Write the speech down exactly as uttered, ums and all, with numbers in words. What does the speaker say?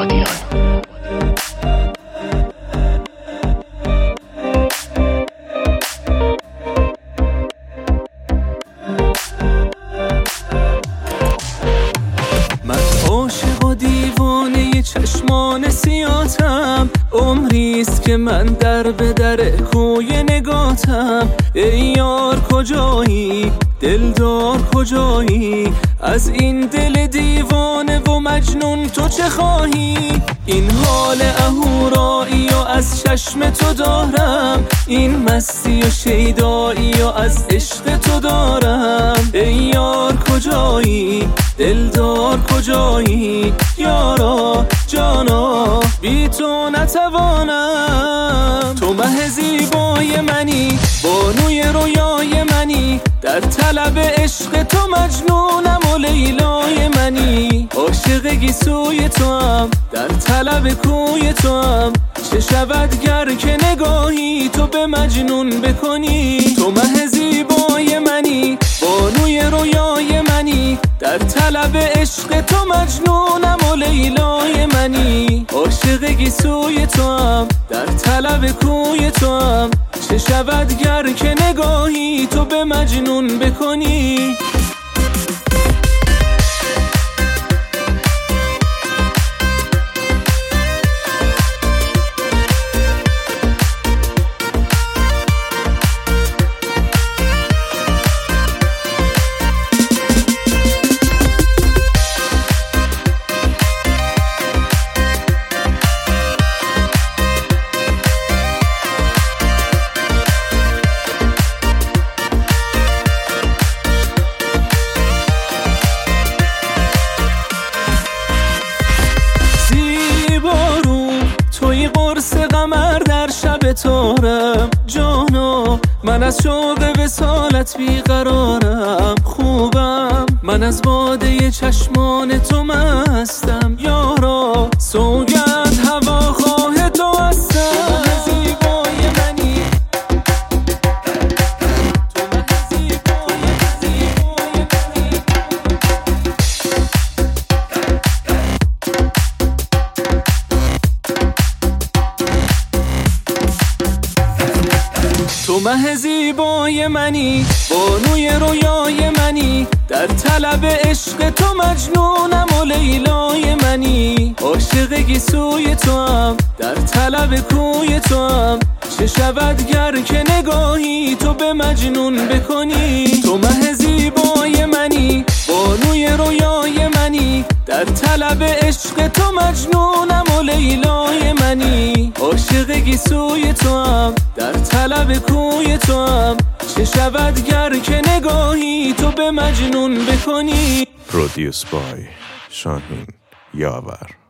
آبادیان. عاشق و دیوانه چشمان سیاتم، عمریست که من در به در کوی نگاتم. ای یار کجایی، دلدار کجایی، از این دل دیوانه و مجنون تو چه خواهی؟ این حال اهورایی و از چشم تو دارم، این مستی و شیدایی و از عشق تو دارم. ای یار کجایی، دلدار کجایی، یارا جانا بی تو نتوانم. تو مه زیبای منی، بانوی رویای منی، در طلب عشق تو مجنونم و لیلای منی. عاشق گیسوی تو هم، در طلب کوی تو هم، چه شود گر که نگاهی تو به مجنون بکنی. تو مه زیبای منی، بانوی رویای منی، در طلب عشق تو مجنونم و لیلای منی. عاشق گیسوی تو هم، در طلب کوی تو هم، چه شود گر که نگاهی تو به مجنون بکنی. قرص قمر در شب تارم، جانا من از شوق وصالت بیقرارم. خوبم من از باده چشمان تو مستم، یارا سوگند هواخواه تو هستم. زیبای منی، تو مه زیبای منی، بانوی رویای منی، در طلب عشق تو مجنونم و لیلای منی. عاشق گیسوی تو هم، در طلب کوی تو هم، چه شود گر که نگاهی تو به مجنون بکنی. تو مه زیبای منی، بانوی رویای منی، در طلب عشق تو مجنونم و لیلای منی. عاشق گیسوی تو هم، در طلب کوی تو هم، چه شود گر که نگاهی تو به مجنون بکنی. Produced by شاهین یاور.